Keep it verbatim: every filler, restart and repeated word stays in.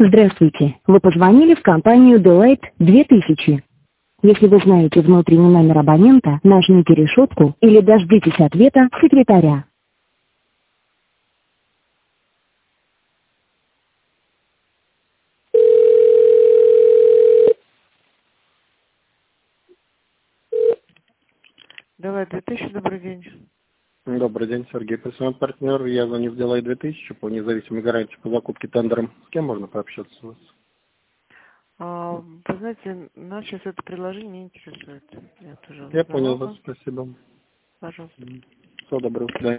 Здравствуйте. Вы позвонили в компанию Deloitte две тысячи. Если вы знаете внутренний номер абонента, нажмите решетку или дождитесь ответа секретаря. Давай, две тысячи, добрый день. Добрый день, Сергей, персональный партнер. Я звоню в Deloitte две тысячи по независимой гарантии по закупке тендером. С кем можно пообщаться у вас? А, вы знаете, нас сейчас это предложение не интересует. Я тоже Я понял вас, узнавала. спасибо. Пожалуйста. Всего доброго, до свидания.